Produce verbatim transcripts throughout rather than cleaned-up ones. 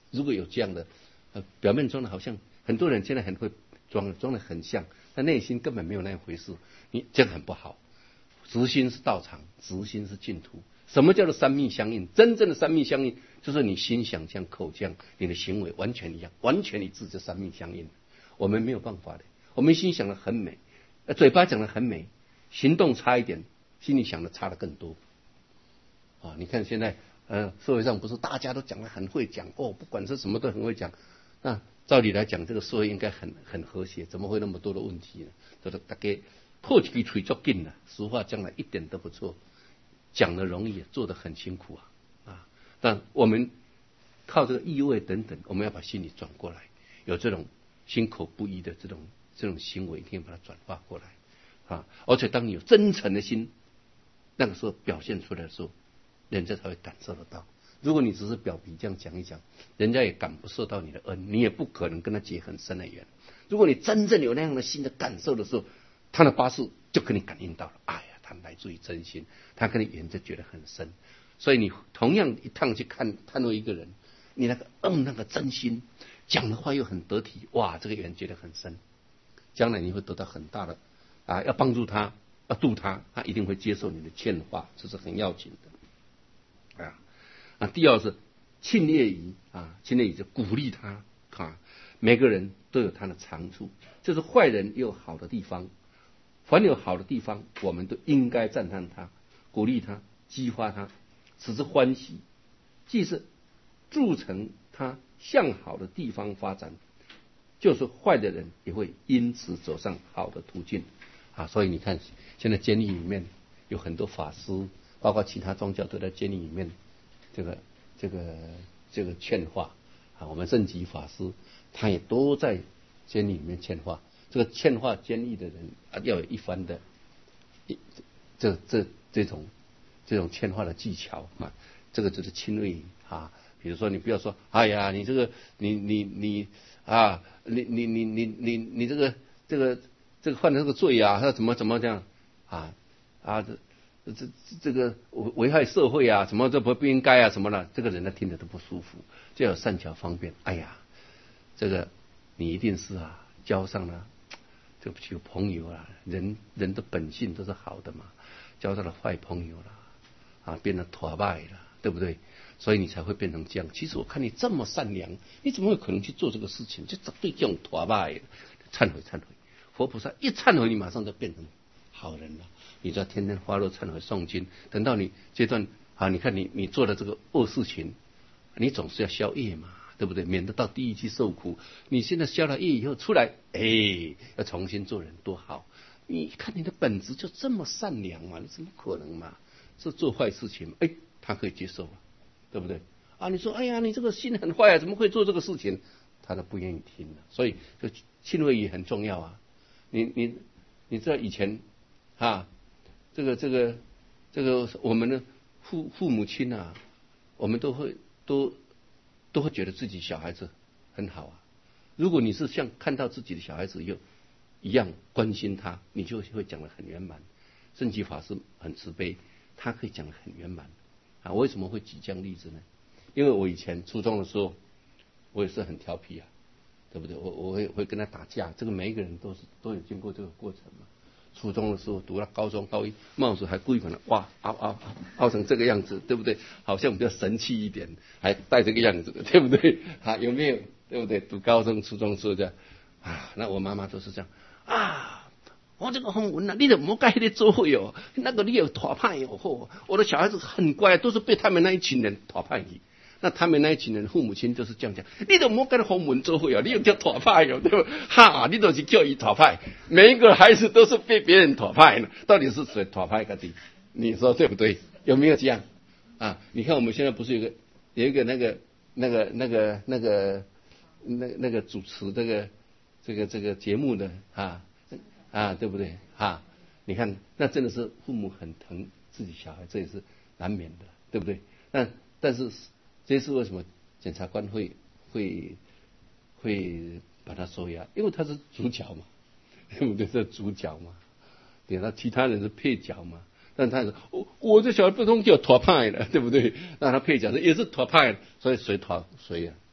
如果有这样的，呃，表面装的好像很多人现在很会装，装的很像，但内心根本没有那一回事，你这样很不好。直心是道场，直心是净土。什么叫做三密相应？真正的三密相应，就是你心想这样，口这样，你的行为完全一样，完全一致，这三密相应。我们没有办法的，我们心想的很美，嘴巴讲的很美，行动差一点，心里想的差的更多。啊，你看现在，呃，社会上不是大家都讲的很会讲哦，不管是什么都很会讲。那照理来讲，这个社会应该很很和谐，怎么会那么多的问题呢？就是大概破几锤就紧了，俗话讲了一点都不错，讲的容易，做的很辛苦啊啊！但我们靠这个意味等等，我们要把心理转过来，有这种心口不一的这种这种行为，一定要把它转化过来啊！而且当你有真诚的心，那个时候表现出来的时候，人家才会感受得到。如果你只是表皮这样讲一讲，人家也感不受到你的恩，你也不可能跟他结很深的缘。如果你真正有那样的心的感受的时候，他的八字就跟你感应到了，哎呀，他来自于真心，他跟你缘就觉得很深。所以你同样一趟去看探入一个人，你那个嗯那个真心讲的话又很得体，哇，这个缘觉得很深，将来你会得到很大的啊，要帮助他，要度他，他一定会接受你的劝化，这是很要紧的啊。啊，第二是庆业仪啊，庆业仪就鼓励他啊，每个人都有他的长处，就是坏人也有好的地方，凡有好的地方，我们都应该赞叹他，鼓励他，激发他，使之欢喜，既是助成他向好的地方发展，就是坏的人也会因此走上好的途径啊。所以你看，现在监狱里面有很多法师，包括其他宗教都在监狱里面。这个这个这个劝化啊，我们圣极法师他也都在监狱里面劝化。这个劝化监狱的人啊，要有一番的这这这种这种劝化的技巧啊，这个就是亲卫啊。比如说你不要说，哎呀，你这个你你你啊，你你你你你你这个这个这个犯了这个罪啊，他怎么怎么这样啊啊这。这这个危害社会啊，什么这不不应该啊，什么的，这个人他听着都不舒服，就要善巧方便。哎呀，这个你一定是啊，交上了这个有朋友啊，人人的本性都是好的嘛，交上了坏朋友了啊，变成拖败了，对不对？所以你才会变成这样。其实我看你这么善良，你怎么有可能去做这个事情？就对这种拖败，忏悔忏悔。佛菩萨一忏悔，你马上就变成好人了。你知道天天发热忏悔诵经，等到你阶段啊，你看你你做的这个恶事情，你总是要消业嘛，对不对？免得到地狱去受苦。你现在消了业以后出来，哎，要重新做人多好。你看你的本质就这么善良嘛，你怎么可能嘛？是做坏事情，哎，他可以接受啊，对不对？啊，你说哎呀，你这个心很坏啊，怎么会做这个事情？他都不愿意听了。所以这亲卫也很重要啊。你你你知道以前啊。这个这个这个我们的父父母亲啊，我们都会都都会觉得自己小孩子很好啊。如果你是像看到自己的小孩子又一样关心他，你就会讲得很圆满。圣极法师很慈悲，他可以讲得很圆满啊。我为什么会举这样例子呢？因为我以前初中的时候，我也是很调皮啊，对不对？我我会会跟他打架，这个每一个人都是都有经过这个过程嘛。初中的时候读到高中高一，帽子还故意把它哇凹凹凹成这个样子，对不对？好像比较神气一点，还戴这个样子的，对不对？啊，有没有？对不对？读高中、初中时候这样啊，那我妈妈都是这样啊。我这个红文啊，你都莫该的做会哦，那个你有讨派哦，我的小孩子很乖，都是被他们那一群人讨派去。那他们那一群人父母亲就是这样讲，你都莫跟红文做会哦，你又叫讨派哦，对吧？哈，你都是叫伊讨派，每一个孩子都是被别人讨派呢，到底是谁讨派个的？你说对不对？有没有这样啊？你看我们现在不是有个有一个那个那个那个那个那那个主持这个这个这个节目的啊啊，对不对啊？你看那真的是父母很疼自己小孩，这也是难免的，对不对？但但是。这是为什么检察官会会会把他收押？因为他是主角嘛，对不对？是主角嘛，对，那其他人是配角嘛。但他说我我这小孩不通叫拖派了，对不对？那他配角也是拖派，所以谁拖谁呀？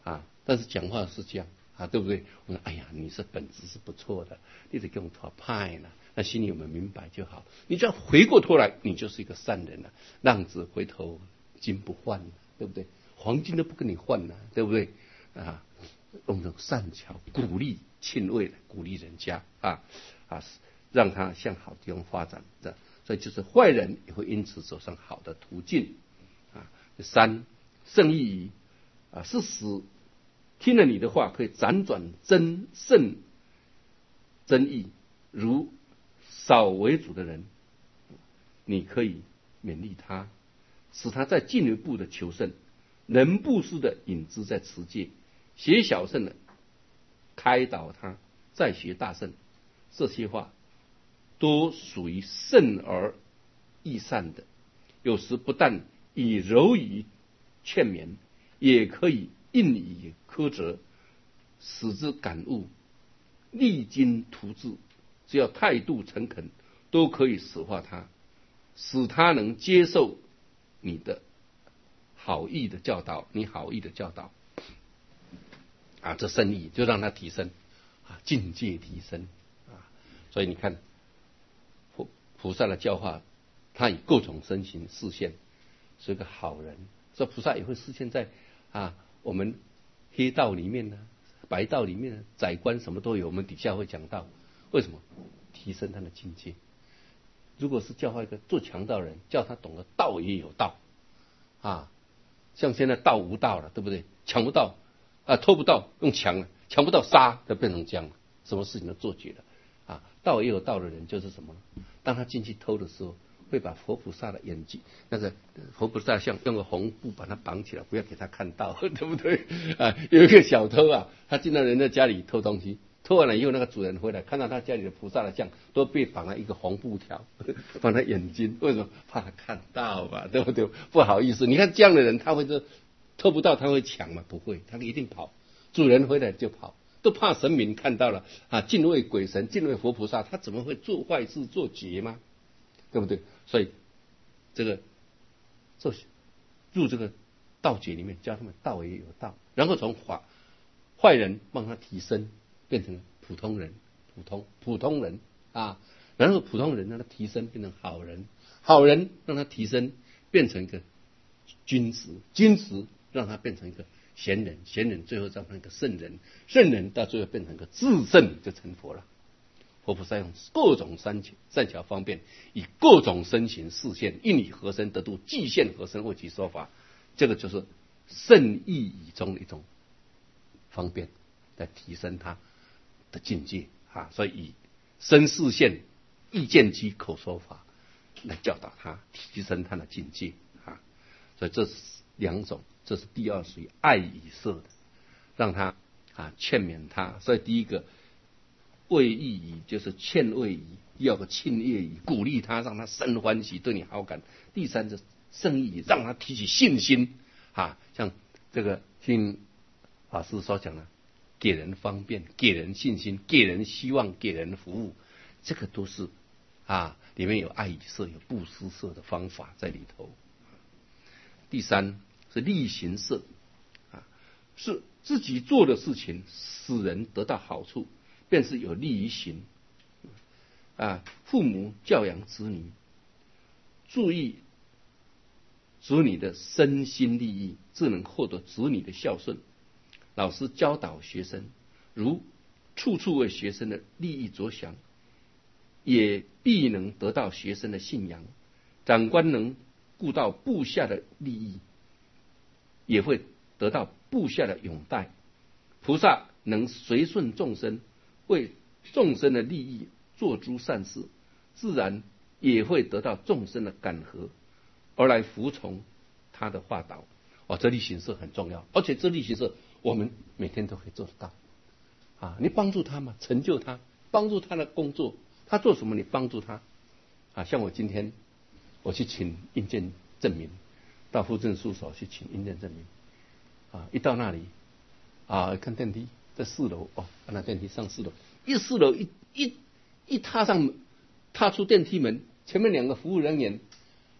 啊，但是讲话是这样啊，对不对？我说哎呀，你是本质是不错的，你得给我们讨派呢，那心里我们明白就好。你只要回过头来，你就是一个善人了。浪子回头金不换了，对不对？黄金都不跟你换了，对不对？啊，用这种善巧鼓励亲卫，鼓励人家啊啊，让他向好地方发展的，所以就是坏人也会因此走上好的途径啊。三，圣意仪啊，是使听了你的话可以辗转真圣真意，如少为主的人，你可以勉励他，使他再进一步的求胜，能布施的引之在持戒，学小圣的开导他，再学大圣。这些话都属于圣而益善的，有时不但以柔语劝勉，也可以硬以苛责，使之感悟，励精图治。只要态度诚恳，都可以使化他，使他能接受你的好意的教导，你好意的教导啊，这圣意就让他提升啊，境界提升啊。所以你看菩菩萨的教化，他以各种身形示现，是个好人。所以菩萨也会示现在啊我们黑道里面呢，白道里面呢，宰官什么都有，我们底下会讲到。为什么？提升他的境界。如果是教化一个做强盗人，叫他懂得道也有道啊，像现在道无道了，对不对？抢不到啊，偷不到用抢了，抢不到杀就变成这样了，什么事情都做绝了啊。道也有道的人就是什么？当他进去偷的时候，会把佛菩萨的眼睛，那个佛菩萨像用个红布把他绑起来，不要给他看到，对不对啊？有一个小偷啊，他进到人家家里偷东西。偷完了以后，那个主人回来看到他家里的菩萨的像都被绑了一个红布条，绑他眼睛，为什么？怕他看到吧，对不对？不好意思，你看这样的人，他会说偷不到他会抢吗？不会，他一定跑。主人回来就跑，都怕神明看到了啊，敬畏鬼神，敬畏佛菩萨，他怎么会做坏事做劫吗？对不对？所以这个做入这个道解里面，教他们道也有道，然后从坏坏人帮他提升。变成普通人，普通普通人啊，然后普通人让他提升变成好人，好人让他提升变成一个君子，君子让他变成一个贤人，贤人最后变成一个圣人，圣人到最后变成一个至圣，就成佛了。佛菩萨用各种善巧善巧方便，以各种身形示现，应以合身得度，即现合身为其说法。这个就是圣意义中的一种方便，来提升他的境界啊，所以以身示现、意见机口说法来教导他，提升他的境界啊。所以这是两种，这是第二属于爱以色的，让他啊劝勉他。所以第一个慰意仪就是劝慰仪，第二个庆业仪，鼓励他，让他生欢喜，对你好感。第三是圣意仪，让他提起信心啊，像这个听法师所讲的。给人方便，给人信心，给人希望，给人服务，这个都是啊，里面有爱以色、有布施色的方法在里头。第三是力行色啊，是自己做的事情使人得到好处，便是有利于行啊。父母教养子女，注意子女的身心利益，自能获得子女的孝顺。老师教导学生，如处处为学生的利益着想，也必能得到学生的信仰。长官能顾到部下的利益，也会得到部下的拥戴。菩萨能随顺众生，为众生的利益做诸善事，自然也会得到众生的感和，而来服从他的化导。哦，这力行色很重要，而且这力行色我们每天都可以做得到啊！你帮助他嘛，成就他，帮助他的工作，他做什么你帮助他啊！像我今天我去请印鉴证明，到户政事务所去请印鉴证明啊，一到那里啊，看电梯在四楼哦，按电梯上四楼，一四楼一一一踏上踏出电梯门，前面两个服务人员，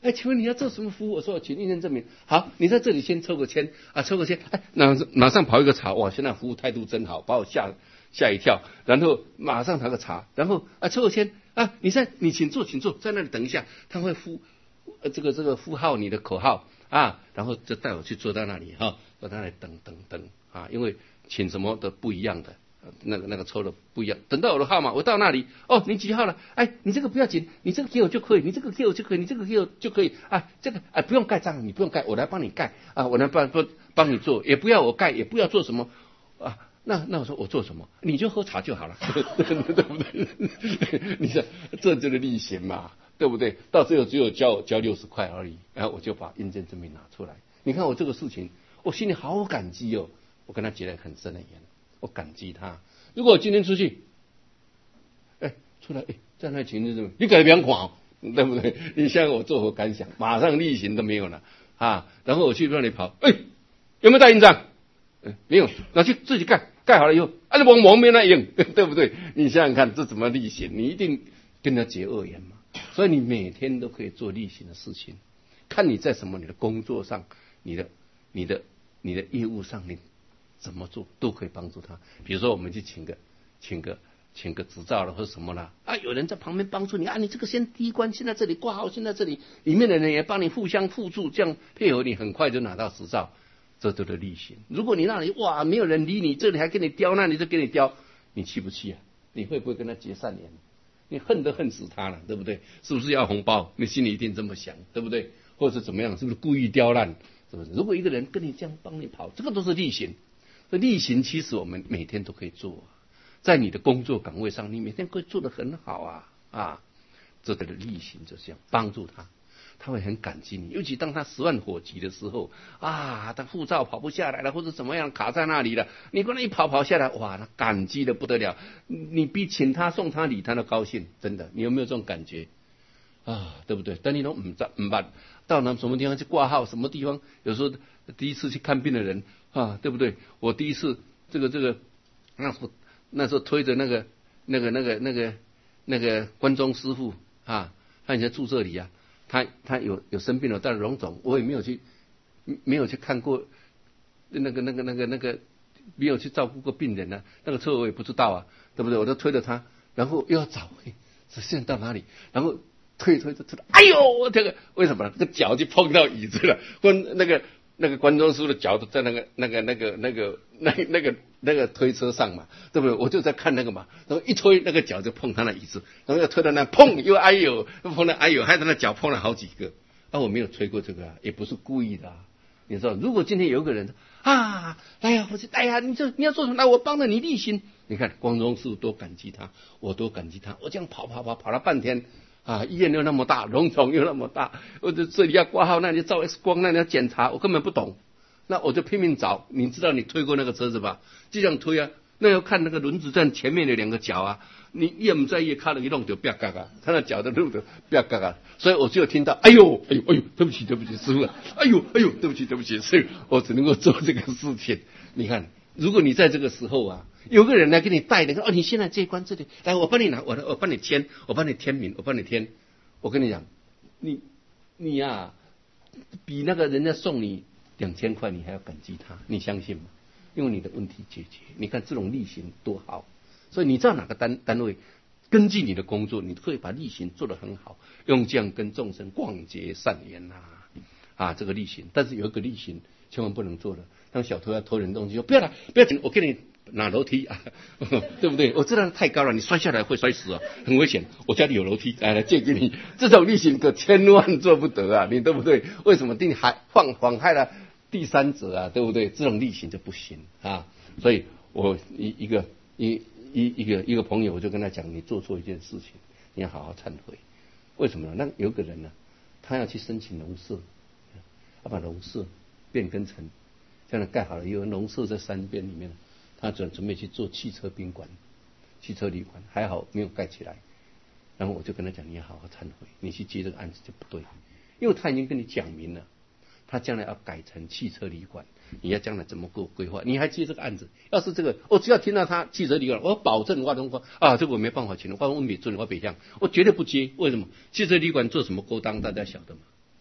哎，请问你要做什么服务？我说请印证证明。好，你在这里先抽个签啊，抽个签，哎，马马上跑一个茶，哇，现在服务态度真好，把我吓吓一跳。然后马上拿个茶，然后啊抽个签啊，你在你请坐，请坐，在那里等一下，他会呼呃这个这个呼号你的口号啊，然后就带我去坐在那里哈，坐在那里等等等啊，因为请什么的不一样的。那个那个抽的不一样，等到我的号码，我到那里，哦，你几号了？哎，你这个不要紧，你这个给我就可以，你这个给我就可以，你这个给我就可以啊，这个哎不用盖章，你不用盖，我来帮你盖啊，我来帮帮帮你做，也不要我盖，也不要做什么啊。那那我说我做什么？你就喝茶就好了，对不对？你说这就是例行嘛，对不对？到最后只有交交六十块而已，然后我就把印证证明拿出来。你看我这个事情，我心里好感激哦，我跟他结了很深的缘。我感激他。如果我今天出去，哎，出来，哎，在那情绪中，你改变款，对不对？你现在我作何感想？马上例行都没有了啊！然后我去让你跑，哎，有没有带印章？哎，没有，拿去自己盖，盖好了以后，按照往往面那用，对不对？你想想看，这怎么例行？你一定跟他结恶缘嘛。所以你每天都可以做例行的事情，看你在什么，你的工作上，你的、你的、你的业务上，你。怎么做都可以帮助他。比如说，我们去请个、请个、请个执照了或者什么了啊，有人在旁边帮助你啊，你这个先第一关，先在这里挂号，先在这里，里面的人也帮你互相互助，这样配合你，很快就拿到执照，这都是例行。如果你那里哇没有人理你，这里还给你刁，那里就给你刁，你气不气啊？你会不会跟他结善缘？你恨都恨死他了，对不对？是不是要红包？你心里一定这么想，对不对？或者怎么样？是不是故意刁难？是不是？如果一个人跟你这样帮你跑，这个都是例行。这例行其实我们每天都可以做，在你的工作岗位上，你每天可以做得很好啊啊！这个的例行就是这样帮助他，他会很感激你。尤其当他十万火急的时候啊，他护照跑不下来了，或者怎么样卡在那里了，你跟他一跑跑下来，哇，他感激的不得了，你比请他送他礼他都高兴，真的，你有没有这种感觉啊？对不对？但你都唔知唔办，到那什么地方去挂号，什么地方有时候第一次去看病的人。啊，对不对？我第一次这个这个，那那时候推着那个那个那个那个那个关中师傅啊，他以前住这里啊，他他有有生病了，但荣总我也没有去没有去看过那个那个那个那个没有去照顾过病人啊，那个车我也不知道啊，对不对？我就推着他，然后又要找，这现在到哪里？然后推推推推，哎呦，这个为什么？这个脚就碰到椅子了，或那个。那个关中师傅的脚都在那个、那个、那个、那个、那、那个、那个推车上嘛，对不对？我就在看那个嘛，然后一推，那个脚就碰他的椅子，然后又推到那，碰又哎呦，又碰到哎呦，害他那脚碰了好几个。啊，我没有推过这个啊，也不是故意的啊。你知道，如果今天有个人啊，哎呀，我说，哎呀，你这你要做什么？来，我帮着你例行。你看关中师傅多感激他，我多感激他。我这样跑跑跑跑了半天。啊，医院又那么大，荣总又那么大，我就这里要挂号，那里照 X 光，那里要检查，我根本不懂，那我就拼命找。你知道你推过那个车子吧？就这样推啊，那要看那个轮子站前面的两个脚啊，你越不在意，看了一弄就不要嘎嘎，他那脚的路的不要嘎嘎，所以我就听到，哎呦，哎呦，哎呦，对不起，对不起，师傅，哎呦，哎呦，对不起，对不起，所以我只能够做这个事情。你看，如果你在这个时候啊。有个人来给你带的，哦，你现在这一关这里，来，我帮你拿，我我帮你签，我帮你填名，我帮你填。我跟你讲，你你呀、啊，比那个人家送你两千块，你还要感激他，你相信吗？因为你的问题解决。你看这种例行多好，所以你知道哪个单单位，根据你的工作，你可以把例行做得很好，用这样跟众生广结善缘呐、啊，啊，这个例行。但是有一个例行千万不能做的，当小偷要偷人东西，说不要了，不要紧，我给你。拿楼梯啊，对不对？我知道太高了，你摔下来会摔死啊，很危险。我家里有楼梯，来来借给你。这种例行可千万做不得啊，你对不对？为什么定害妨妨害了第三者啊，对不对？这种例行就不行啊。所以我一一个一一一个一个朋友，我就跟他讲，你做错一件事情，你要好好忏悔。为什么呢？那有个人呢，他要去申请农舍，要把农舍变更成这样盖好了，有农舍在山边里面。他准准备去做汽车宾馆、汽车旅馆，还好没有盖起来。然后我就跟他讲，你要好好忏悔，你去接这个案子就不对，因为他已经跟你讲明了，他将来要改成汽车旅馆，你要将来怎么做规划？你还接这个案子？要是这个，我只要听到他汽车旅馆，我保证我东方啊，这个我没办法请，我问北尊，我北向，我绝对不接。为什么？汽车旅馆做什么勾当，大家晓得吗？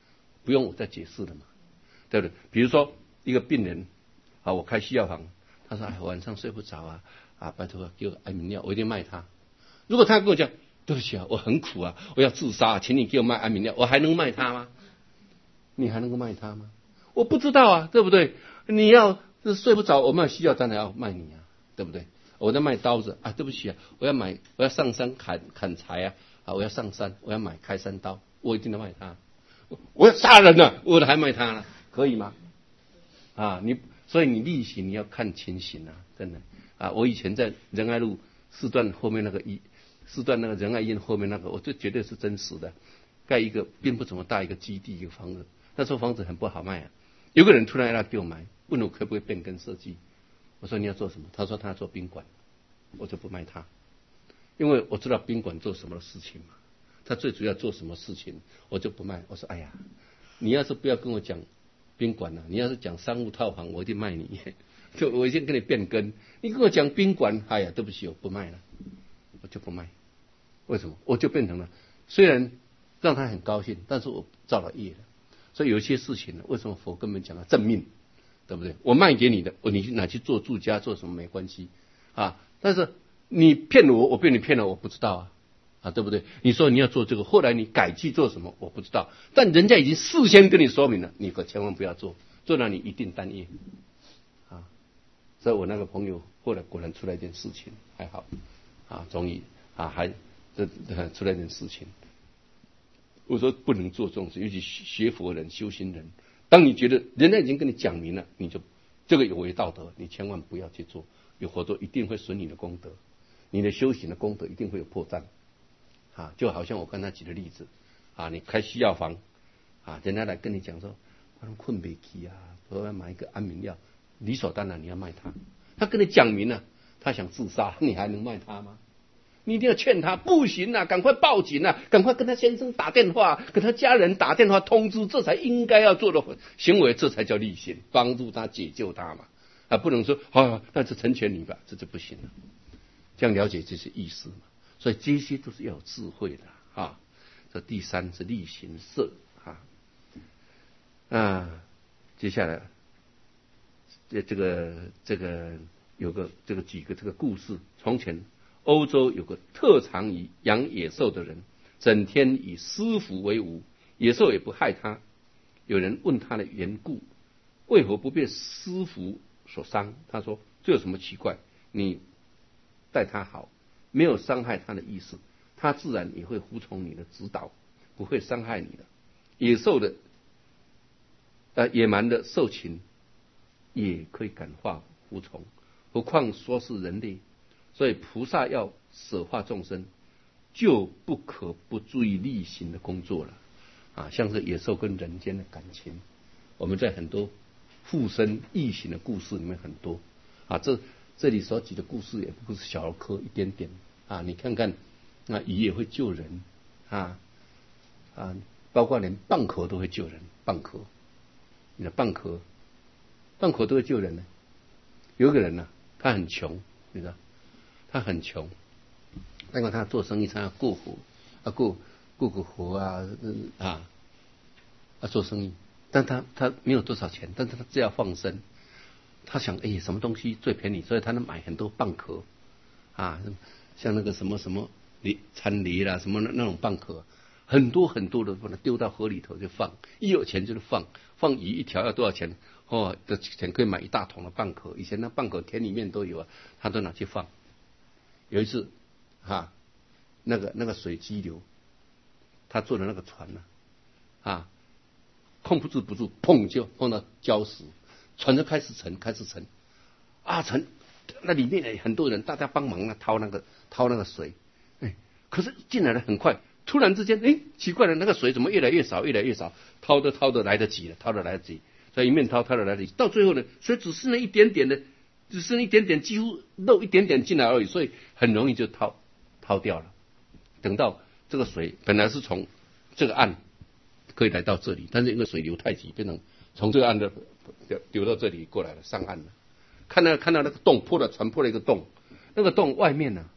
不用我再解释了嘛，对不对？比如说一个病人啊，我开西药房，他说哎晚上睡不着啊，啊拜托给我安眠药，我一定卖他。如果他跟我讲对不起啊，我很苦啊，我要自杀，请你给我卖安眠药，我还能卖他吗？你还能够卖他吗？我不知道啊，对不对？你要是睡不着，我卖西药当然要卖你啊，对不对？我在卖刀子啊，对不起啊，我要买，我要上山砍砍柴啊，啊，我要上山，我要买开山刀，我一定要卖他。我要杀人了，我还卖他呢，可以吗？啊，你所以你例行你要看情形啊，真的啊。我以前在仁爱路四段后面那个医四段那个仁爱医院后面那个，我这绝对是真实的，盖一个并不怎么大一个基地一个房子，那时候房子很不好卖啊。有个人突然要给我买，问我可不可以变更设计，我说你要做什么？他说他要做宾馆，我就不卖他，因为我知道宾馆做什么事情嘛。他最主要做什么事情，我就不卖。我说哎呀，你要是不要跟我讲宾馆了、啊，你要是讲商务套房，我一定卖你，就我已经跟你变更。你跟我讲宾馆，哎呀，对不起，我不卖了，我就不卖。为什么？我就变成了，虽然让他很高兴，但是我造了业了。所以有一些事情呢，为什么佛根本讲了正命，对不对？我卖给你的，我你去拿去做住家做什么没关系啊，但是你骗我，我被你骗了，我不知道啊。啊，对不对？你说你要做这个，后来你改去做什么，我不知道。但人家已经事先跟你说明了，你可千万不要做，做了你一定单业。啊，所以我那个朋友后来果然出来一件事情，还好，啊，终于啊还这出来一件事情。我说不能做这种事，尤其学佛人、修行人，当你觉得人家已经跟你讲明了，你就这个有违道德，你千万不要去做，有否则一定会损你的功德，你的修行的功德一定会有破绽。啊，就好像我刚才举的例子，啊，你开西药房，啊，人家来跟你讲说，我困不起啊，我要买一个安眠药，理所当然你要卖他。他跟你讲明了，他想自杀，你还能卖他吗？你一定要劝他，不行啊，赶快报警啊，赶快跟他先生打电话，跟他家人打电话通知，这才应该要做的行为，这才叫立行，帮助他解救他嘛。啊，不能说啊，那就成全你吧，这就不行了。这样了解这些意思嘛。所以这些都是要有智慧的啊。这第三是力行摄啊。啊，接下来这这个这个有个这个几个这个故事。从前欧洲有个特长于养野兽的人，整天以施服为伍，野兽也不害他。有人问他的缘故，为何不被施服所伤？他说：这有什么奇怪？你待他好，没有伤害他的意思，他自然也会服从你的指导，不会伤害你的。野兽的呃野蛮的兽情也可以感化服从，何况说是人类。所以菩萨要舍化众生，就不可不注意力行的工作了啊，像是野兽跟人间的感情，我们在很多附身异形的故事里面很多啊，这这里所举的故事也不是小儿科一点点啊，你看看，那鱼也会救人啊啊，包括连蚌壳都会救人，蚌壳，你的蚌壳，蚌壳都会救人呢。有一个人呢、啊，他很穷，你知道，他很穷，因为他做生意，他要过活啊，过过个活啊啊啊做生意，但他他没有多少钱，但是他只要放生。他想，哎，什么东西最便宜？所以他能买很多蚌壳啊，像那个什么什么梨、参梨啦，什么那种蚌壳，很多很多的把它丢到河里头就放，一有钱就是放，放鱼一条要多少钱？哦，这钱可以买一大桶的蚌壳。以前那蚌壳田里面都有啊，他都拿去放。有一次，哈、啊，那个那个水激流，他坐的那个船呢、啊，啊，控制不住，砰就碰到礁石。船就开始沉，开始沉，啊沉，那里面很多人，大家帮忙啊，掏那个掏那个水，哎，可是进来的很快，突然之间，哎，奇怪了，那个水怎么越来越少，越来越少，掏的掏的来得及了，掏的来得及，所以一面掏掏的来得及，到最后呢，水只剩了一点点的，只剩一点点，几乎漏一点点进来而已，所以很容易就掏掏掉了。等到这个水本来是从这个岸可以来到这里，但是因为水流太急，变成从这个岸的流到这里过来了，上岸了。看到看到那个洞破了，船破了一个洞，那个洞外面呢、啊，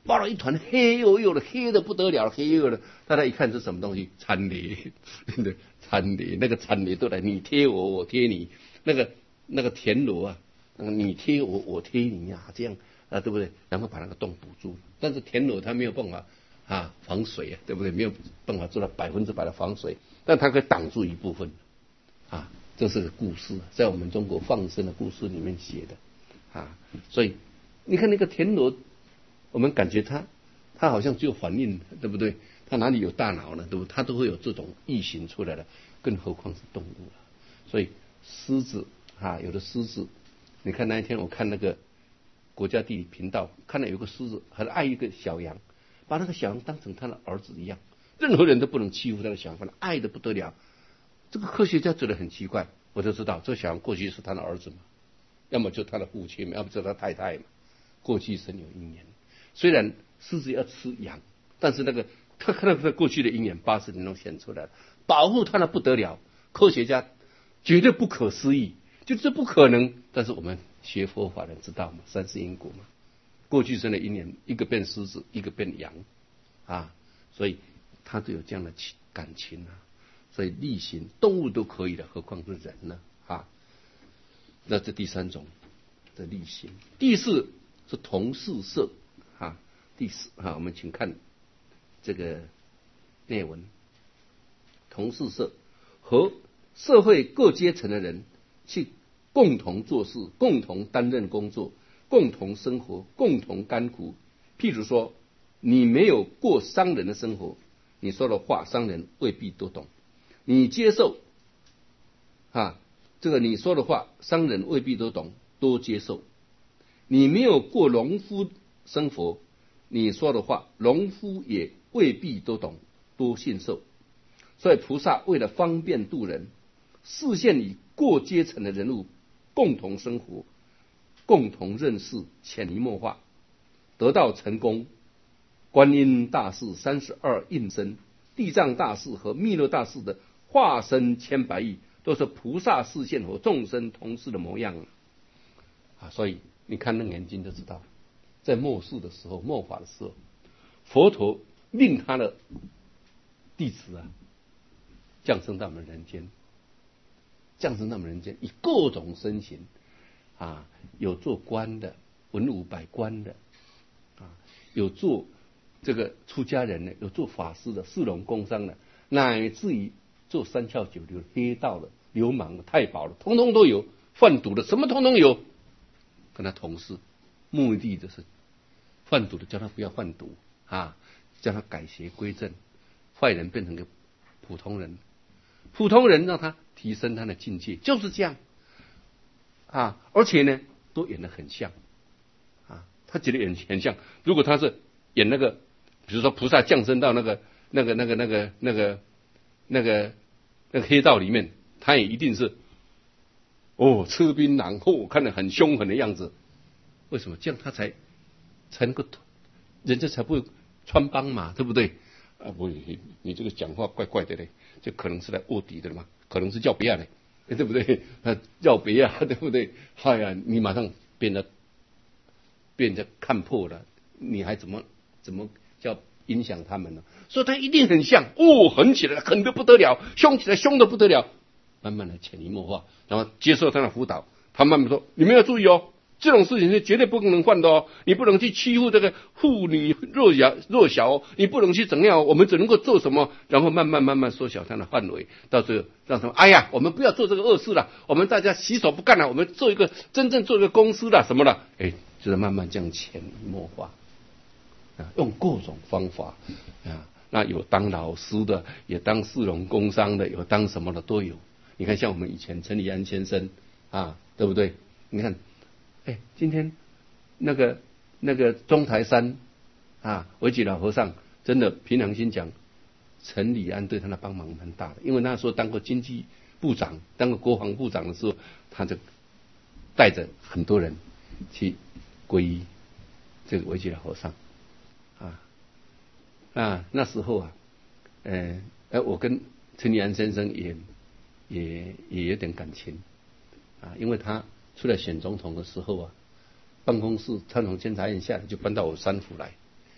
包了一团黑黝黝的，黑的不得了，黑黝的。大家一看这什么东西？参雷，参雷，那个参雷都来，你贴我，我贴你，那个那个田螺啊，那个你贴我，我贴你啊，这样啊，对不对？然后把那个洞补住。但是田螺它没有办法啊防水啊，对不对？没有办法做到百分之百的防水，但它可以挡住一部分啊。这是个故事，在我们中国放生的故事里面写的啊。所以你看那个田螺，我们感觉它它好像只有反应，对不对？它哪里有大脑呢？对不对？它都会有这种异形出来的，更何况是动物了。所以狮子啊，有的狮子，你看那一天我看那个国家地理频道，看到有个狮子很爱一个小羊，把那个小羊当成他的儿子一样，任何人都不能欺负他的小羊，爱得不得了。这个科学家觉得很奇怪，我就知道这小羊过去是他的儿子嘛，要么就他的父亲，要么就他太太嘛，过去生有因缘。虽然狮子要吃羊，但是那个他看到他过去的因缘八十年中显出来了，保护他的不得了。科学家绝对不可思议，就这不可能。但是我们学佛法人知道嘛，三世因果嘛，过去生的因缘，一个变狮子，一个变羊啊，所以他都有这样的感情啊。所以力行动物都可以的，何况是人呢？啊，那这第三种的力行。第四是同事色啊，第四啊，我们请看这个内文。同事色和社会各阶层的人去共同做事，共同担任工作，共同生活，共同甘苦。譬如说，你没有过商人的生活，你说的话商人未必都懂。你接受啊，这个你说的话，商人未必都懂，多接受。你没有过农夫生活，你说的话，农夫也未必都懂，多信受。所以菩萨为了方便度人，视线与各阶层的人物共同生活，共同认识，潜移默化，得到成功。观音大士三十二应身，地藏大士和弥勒大士的化身千百亿，都是菩萨视线和众生同事的模样啊！所以你看那眼睛就知道，在末世的时候，末法的时候，佛陀令他的弟子啊，降生到我们人间，降生到我们人间，以各种身形啊，有做官的，文武百官的啊，有做这个出家人的，有做法师的，士农工商的，乃至于做三教九流、黑道的、流氓的、太保的，通通都有；贩毒的，什么通通有。跟他同事，目的就是贩毒的叫他不要贩毒啊，叫他改邪归正，坏人变成个普通人，普通人让他提升他的境界，就是这样啊。而且呢，都演得很像啊，他觉得演很像。如果他是演那个，比如说菩萨降生到那个、那个、那个、那个、那个。那个那个黑道里面，他也一定是哦吃槟榔，哦看得很凶狠的样子。为什么这样他才才能够，人家才不会穿帮嘛，对不对？啊不，你这个讲话怪怪的嘞，这可能是来卧底的嘛，可能是叫别人嘞，对不对？啊叫别啊，对不对？哎呀，你马上变得变得看破了，你还怎么怎么叫影响他们呢？所以他一定很像哦，狠起来狠得不得了，凶起来凶得不得了。慢慢的潜移默化，然后接受他的辅导，他慢慢说：你们要注意哦，这种事情是绝对不能犯的哦，你不能去欺负这个妇女弱小弱小哦，你不能去怎样，我们只能够做什么，然后慢慢慢慢缩小他的范围，到最后让他们哎呀，我们不要做这个恶事了，我们大家洗手不干了，我们做一个真正做一个公司了什么了，哎，就是慢慢这样潜移默化。啊，用各种方法啊，那有当老师的，也当士农工商的，有当什么的都有。你看，像我们以前陈礼安先生啊，对不对？你看，哎，今天那个那个中台山啊，维吉老和尚真的凭良心讲，陈礼安对他的帮忙蛮大的，因为那时候当过经济部长，当过国防部长的时候，他就带着很多人去皈依这个维吉老和尚。啊啊，那时候啊，呃，呃，我跟陈立安先生也也也有点感情啊，因为他出来选总统的时候啊，办公室参从监察院下来就搬到我三府来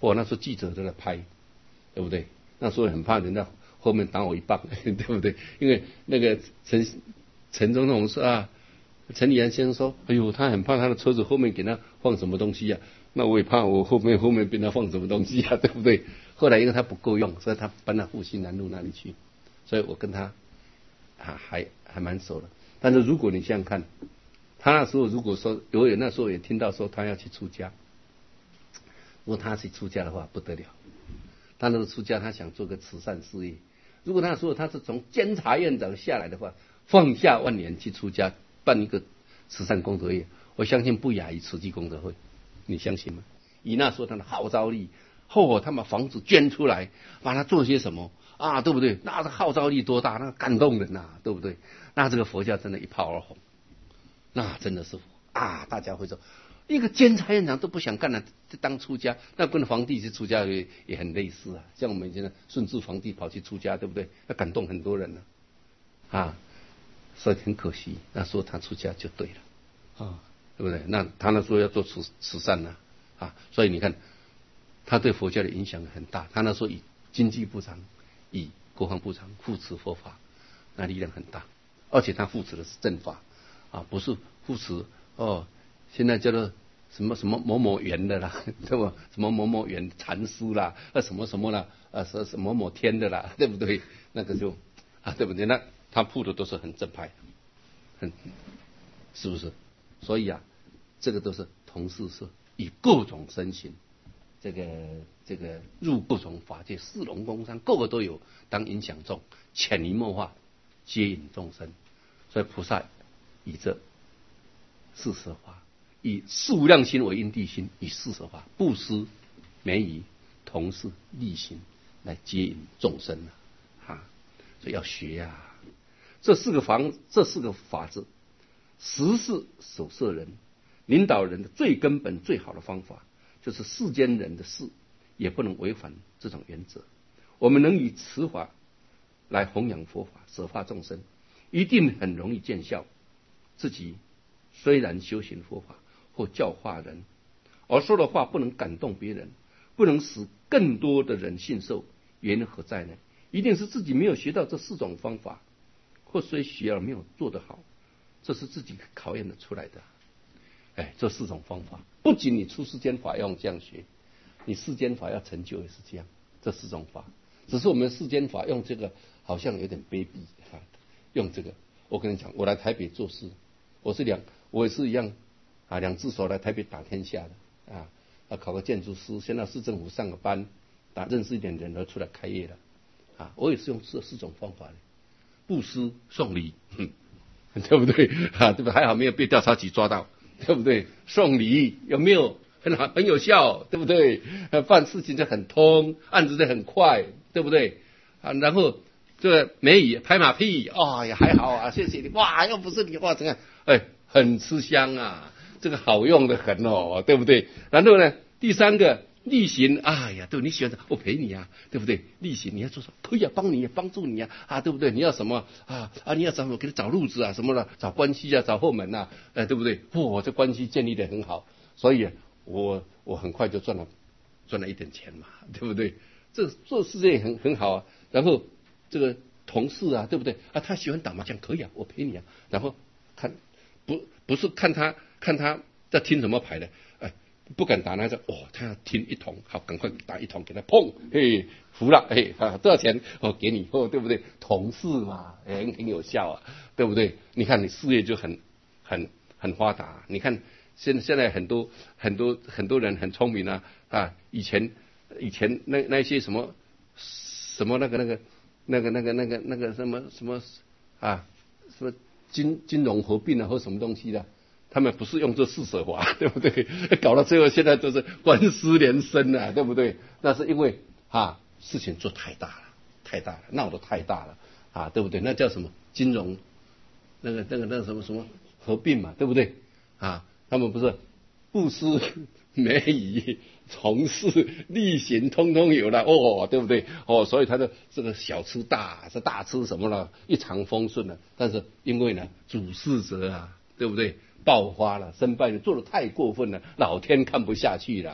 哦，那时候记者都在拍，对不对？那时候很怕人家后面打我一棒，对不对？因为那个陈陈总统说啊，陈李安先生说，哎呦，他很怕他的车子后面给他放什么东西呀、啊。那我也怕我后面后面给他放什么东西啊，对不对？后来因为他不够用，所以他搬到复兴南路那里去，所以我跟他啊还还蛮熟的。但是如果你想想看，他那时候如果说我也那时候也听到说他要去出家，如果他去出家的话不得了，他那个出家他想做个慈善事业。如果那时候他是从监察院长下来的话，放下万年去出家办一个慈善功德业，我相信不亚于慈济功德会。你相信吗？以那时候他的号召力，后他把房子捐出来，把他做些什么啊？对不对？那这号召力多大？那感动人呐、啊，对不对？那这个佛教真的一炮而红，那真的是啊！大家会说，一个监察院长都不想干了，当出家，那跟皇帝去出家也也很类似啊。像我们现在顺治皇帝跑去出家，对不对？那感动很多人呢、啊，啊，所以很可惜，那时候他出家就对了啊。对不对？那他那时候要做慈慈善呢、啊，啊，所以你看，他对佛教的影响很大。他那时候以经济部长、以国防部长扶持佛法，那力量很大。而且他扶持的是正法，啊，不是扶持哦，现在叫做什么什么某某园的啦，对吧？什么某某园禅师啦，啊什么什么啦，啊什什某某天的啦，对不对？那个就啊，对不对？那他护的都是很正派，很是不是？所以啊，这个都是同事是以各种身形，这个这个入各种法界，四龙工商，个个都有当影响众，潜移默化接引众生。所以菩萨以这四摄法，以事无量心为因地心，以四摄法布施、美仪、同事、利行来接引众生啊！所以要学呀、啊，这四个法，这四个法子。实是守摄人、领导人的最根本、最好的方法，就是世间人的事也不能违反这种原则。我们能以此法来弘扬佛法、舍化众生，一定很容易见效。自己虽然修行佛法或教化人，而说的话不能感动别人，不能使更多的人信受，原因何在呢？一定是自己没有学到这四种方法，或虽学而没有做得好。这是自己考验的出来的，哎，这四种方法，不仅你出世间法要用这样学，你世间法要成就也是这样，这四种法，只是我们世间法用这个好像有点卑鄙啊，用这个，我跟你讲，我来台北做事，我是两，我也是一样啊，两只手来台北打天下的啊，啊，考个建筑师，先到市政府上个班，打认识一点人，然后出来开业了，啊，我也是用这四种方法的，布施、送礼，哼。对不对啊？对不对？还好没有被调查局抓到，对不对？送礼有没有很好很有效，对不对？办事情就很通，案子就很快，对不对？啊，然后这个美语拍马屁，哦呀还好啊，谢谢你，哇，要不是你哇怎样？哎，很吃香啊，这个好用的很哦，对不对？然后呢，第三个。力行，哎呀，对，你喜欢我陪你啊，对不对？力行，你要做什么？可以啊，帮你，帮助你啊，啊，对不对？你要什么啊啊？你要找什么？给他找路子啊，什么的，找关系啊，找后门啊，哎，对不对？嚯，这关系建立的很好，所以我我很快就赚了赚了一点钱嘛，对不对？这做事也很很好啊。然后这个同事啊，对不对？啊，他喜欢打麻将，可以啊，我陪你啊。然后看不不是看他看他在听什么牌的。不敢打那个，哦，他要听一筒，好，赶快打一筒给他，砰，嘿，服了，嘿，啊，多少钱？哦，给你，哦，对不对？同事嘛，很很有效啊，对不对？你看你事业就很很很发达。你看现现在很多很多很多人很聪明啊啊，以前以前那那些什么什么那个那个那个那个那个那个什么什么啊什么金金融合并啊或什么东西的。他们不是用这四摄法，对不对？搞到最后现在都是官司连身啊，对不对？那是因为啊，事情做太大了，太大了，闹得太大了啊，对不对？那叫什么金融，那个那个那个什么什么合并嘛，对不对？啊，他们不是布施、美仪、从事、力行，通通有了哦，对不对？哦，所以他的这个小吃大是大吃什么了，一场风顺了。但是因为呢，主事者啊，对不对？爆发了，申败了，做得太过分了，老天看不下去了，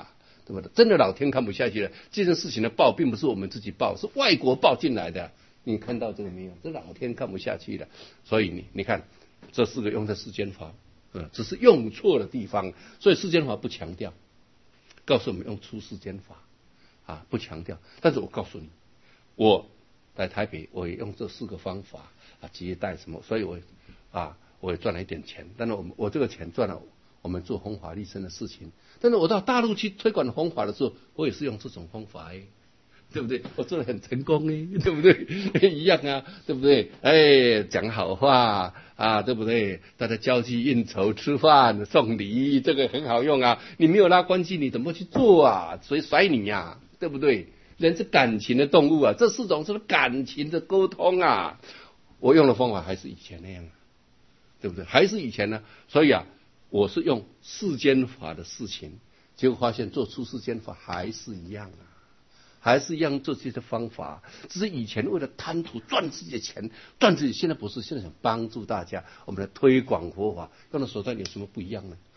对不对？真的老天看不下去了，这件事情的报并不是我们自己报，是外国报进来的。你看到这个没有？这老天看不下去了，所以你你看，这四个用在世间法，嗯，只是用错的地方，所以世间法不强调，告诉我们用出世间法啊，不强调。但是我告诉你，我来台北，我也用这四个方法啊，接待什么，所以我啊，我也赚了一点钱。但是我我这个钱赚了，我们做弘法利生的事情。但是我到大陆去推广弘法的时候，我也是用这种方法哎。对不对？我做得很成功哎，对不对？一样啊，对不对？哎，讲好话啊，对不对？大家交际应酬、吃饭、送礼，这个很好用啊。你没有拉关系，你怎么去做啊？谁甩你呀、啊？对不对？人是感情的动物啊，这四种是感情的沟通啊。我用的方法还是以前那样，对不对？还是以前呢。所以啊，我是用世间法的事情，结果发现做出世间法还是一样啊。还是一样做这些方法，只是以前为了贪图赚自己的钱，赚自己，现在不是，现在想帮助大家，我们来推广佛法，用的手段有什么不一样呢？